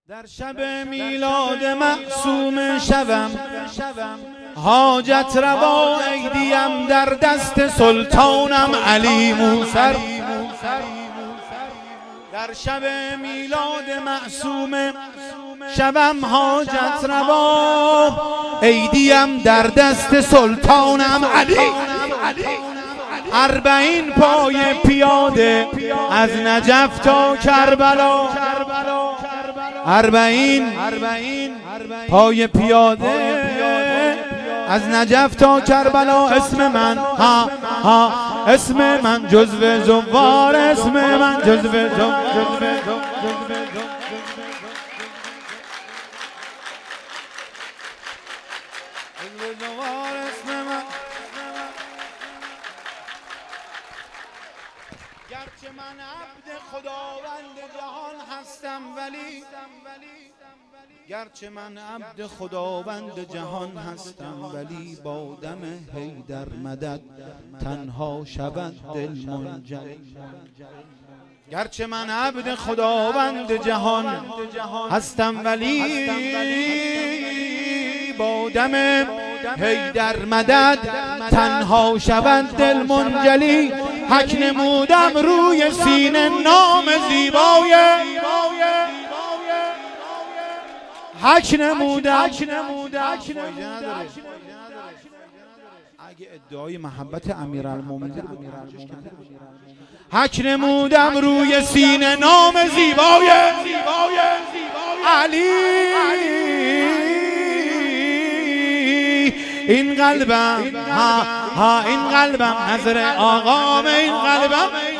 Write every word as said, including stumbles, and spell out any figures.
در شب میلاد معصوم شوم حاجت روا ایدیم در دست سلطانم علی موسر. در شب میلاد معصوم شوم حاجت روا ایدیم در دست سلطانم علی. اربعین پای پیاده از نجف تا کربلا، اربعین پای پیاده از نجف تا کربلا. اسم من ها ها اسم من جزو زوار، اسم من جزو زوار. گرچه من عبد خداوند جهان هستم ولی گرچه من عبد خداوند جهان هستم ولی با دم حیدر مدد تنها شود دل منجلی. گرچه من عبد خداوند جهان هستم ولی با دم حیدر مدد تنها شود دل منجلی. حک نمودم روی سینه نام زیبای، حک نمودم. اگه ادعای محبت امیرالمومنین حک نمودم روی سینه نام زیبای علی. این قلبم ها ها این قلبم نظر آقام، این قلبم